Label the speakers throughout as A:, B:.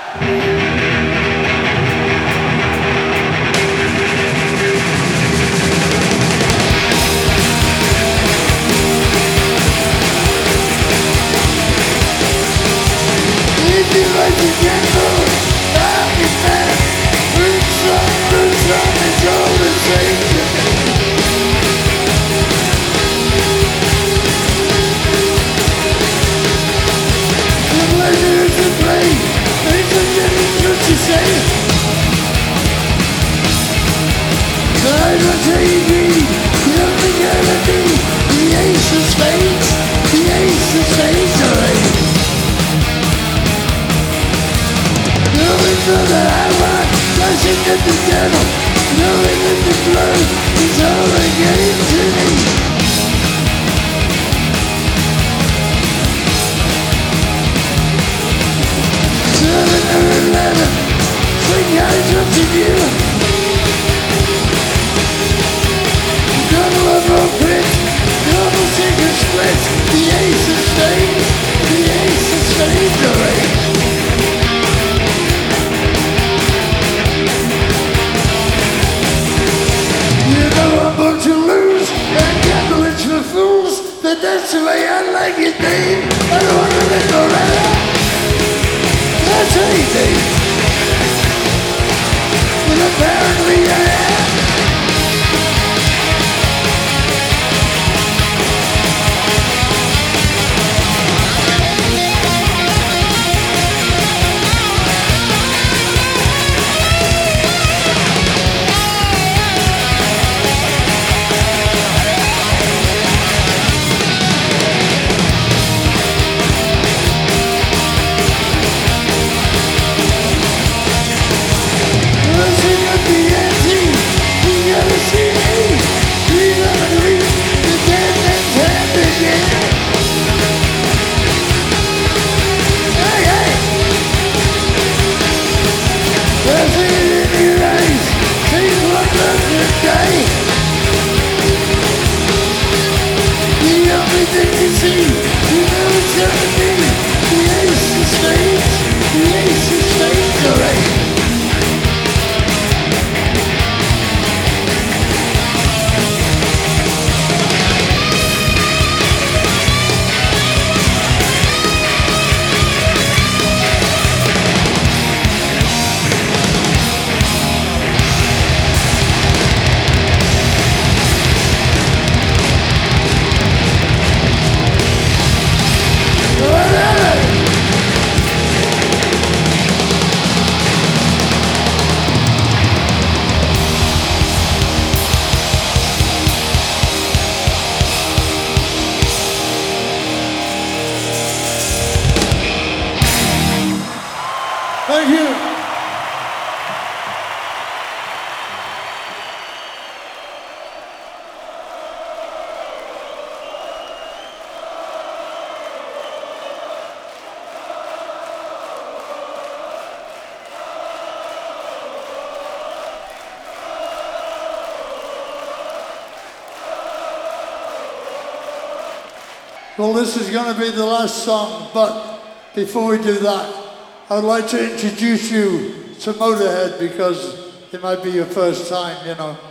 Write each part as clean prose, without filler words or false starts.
A: Well, this is going to be the last song, but before we do that, I'd like to introduce you to Motorhead because it might be your first time, you know.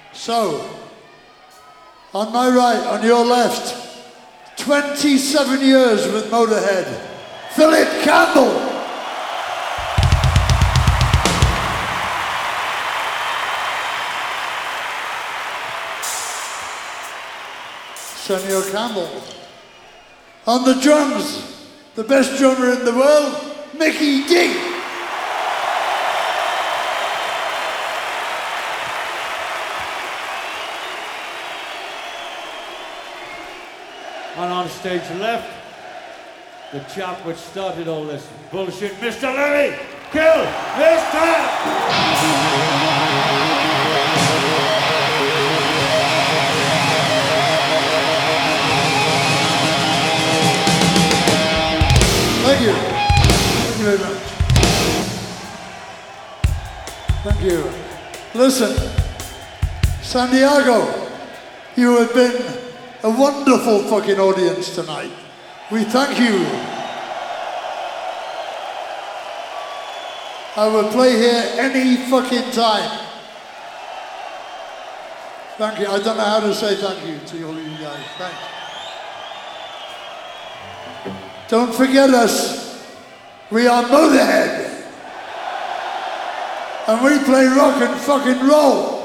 A: So, on my right, on your left, 27 years with Motorhead, Philip Campbell. Senor Campbell. On the drums, the best drummer in the world, Mickey D.
B: And on stage left, the chap which started all this bullshit, Mr. Lemmy, kill Mr.
A: Thank you. Thank you very much. Thank you. Listen, Santiago, you have been a wonderful fucking audience tonight. We thank you. I will play here any fucking time. Thank you. I don't know how to say thank you to all you guys. Thanks. Don't forget us. We are Motorhead. And we play rock and fucking roll.